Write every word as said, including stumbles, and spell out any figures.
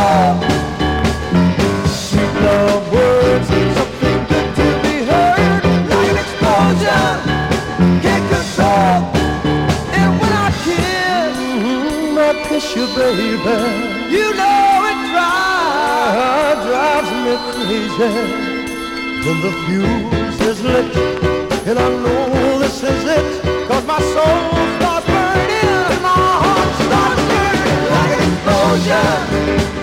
love. Sweet love words ain't something good to be heard. Like an explosion, can't control. And when I kiss, mm-hmm, I kiss you, baby, you know it drives, drives me crazy. When the fuse is lit, and I know this is it, 'cause my soul starts burning, and my heart starts burning like an explosion.